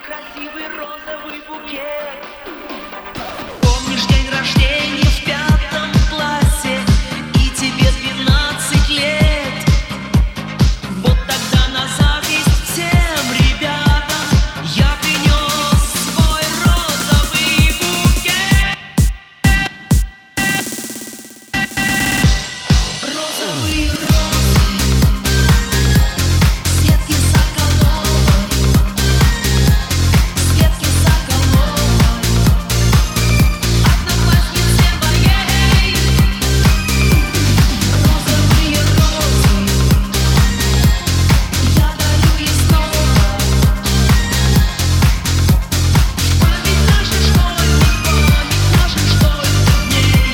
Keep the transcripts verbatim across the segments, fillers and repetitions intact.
красивый розовый букет. Помнишь день рождения в пятом классе, и тебе двенадцать лет? Вот тогда на зависть всем ребятам я принес свой розовый букет. Розовые розы, Светки Соколовой, Светки Соколовой, однокласснице моей. Розовые розы я дарю ей снова. Память наших школьных, память наших школьных дней.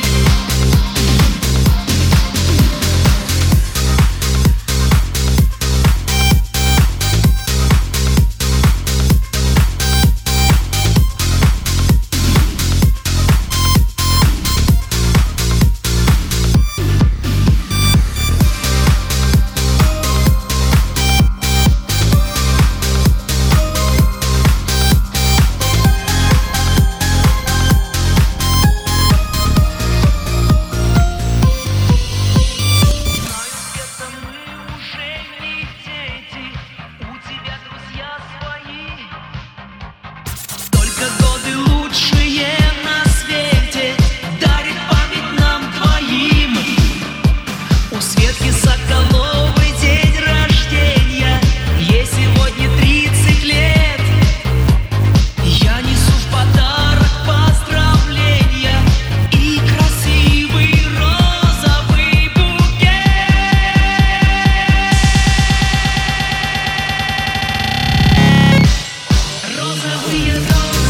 Знаю, это мы уже не дети, у тебя друзья свои. Только годы лучшие на свете дарит память нам двоим. У Светки Соколовой день рождения, ей сегодня тридцать лет. Я несу в подарок поздравления и красивый розовый букет. Розовые розы.